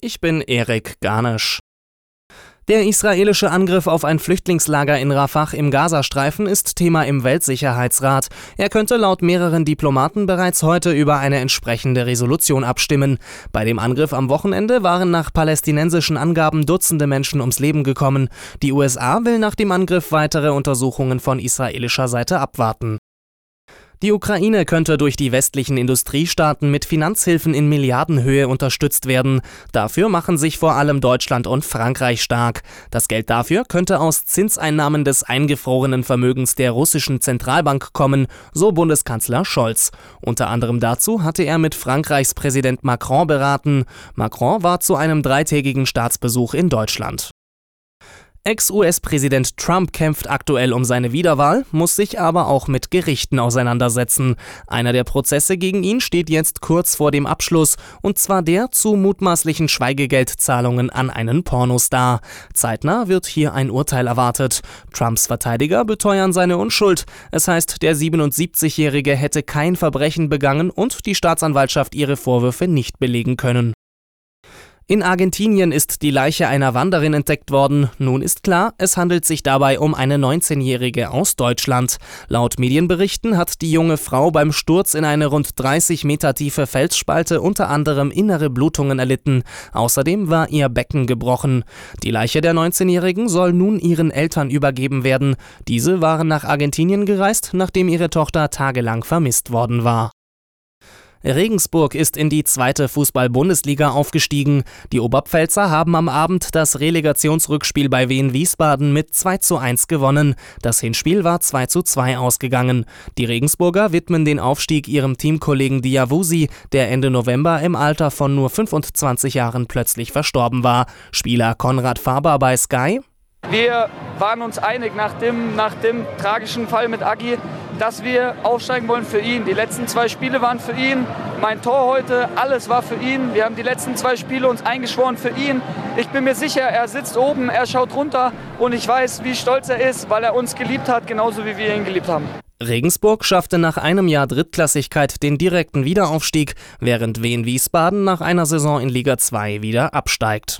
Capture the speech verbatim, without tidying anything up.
Ich bin Erik Garnisch. Der israelische Angriff auf ein Flüchtlingslager in Rafah im Gazastreifen ist Thema im Weltsicherheitsrat. Er könnte laut mehreren Diplomaten bereits heute über eine entsprechende Resolution abstimmen. Bei dem Angriff am Wochenende waren nach palästinensischen Angaben Dutzende Menschen ums Leben gekommen. Die U S A will nach dem Angriff weitere Untersuchungen von israelischer Seite abwarten. Die Ukraine könnte durch die westlichen Industriestaaten mit Finanzhilfen in Milliardenhöhe unterstützt werden. Dafür machen sich vor allem Deutschland und Frankreich stark. Das Geld dafür könnte aus Zinseinnahmen des eingefrorenen Vermögens der russischen Zentralbank kommen, so Bundeskanzler Scholz. Unter anderem dazu hatte er mit Frankreichs Präsident Macron beraten. Macron war zu einem dreitägigen Staatsbesuch in Deutschland. Ex-U S-Präsident Trump kämpft aktuell um seine Wiederwahl, muss sich aber auch mit Gerichten auseinandersetzen. Einer der Prozesse gegen ihn steht jetzt kurz vor dem Abschluss, und zwar der zu mutmaßlichen Schweigegeldzahlungen an einen Pornostar. Zeitnah wird hier ein Urteil erwartet. Trumps Verteidiger beteuern seine Unschuld. Es heißt, der siebenundsiebzigjährige hätte kein Verbrechen begangen und die Staatsanwaltschaft ihre Vorwürfe nicht belegen können. In Argentinien ist die Leiche einer Wanderin entdeckt worden. Nun ist klar, es handelt sich dabei um eine neunzehnjährige aus Deutschland. Laut Medienberichten hat die junge Frau beim Sturz in eine rund dreißig Meter tiefe Felsspalte unter anderem innere Blutungen erlitten. Außerdem war ihr Becken gebrochen. Die Leiche der neunzehnjährigen soll nun ihren Eltern übergeben werden. Diese waren nach Argentinien gereist, nachdem ihre Tochter tagelang vermisst worden war. Regensburg ist in die zweite Fußball-Bundesliga aufgestiegen. Die Oberpfälzer haben am Abend das Relegationsrückspiel bei Wien Wiesbaden mit zwei zu eins gewonnen. Das Hinspiel war zwei zu zwei ausgegangen. Die Regensburger widmen den Aufstieg ihrem Teamkollegen Diawusi, der Ende November im Alter von nur fünfundzwanzig Jahren plötzlich verstorben war. Spieler Konrad Faber bei Sky: Wir waren uns einig nach dem, nach dem tragischen Fall mit Agi, dass wir aufsteigen wollen für ihn. Die letzten zwei Spiele waren für ihn. Mein Tor heute, alles war für ihn. Wir haben die letzten zwei Spiele uns eingeschworen für ihn. Ich bin mir sicher, er sitzt oben, er schaut runter und ich weiß, wie stolz er ist, weil er uns geliebt hat, genauso wie wir ihn geliebt haben. Regensburg schaffte nach einem Jahr Drittklassigkeit den direkten Wiederaufstieg, während Wien Wiesbaden nach einer Saison in Liga zwei wieder absteigt.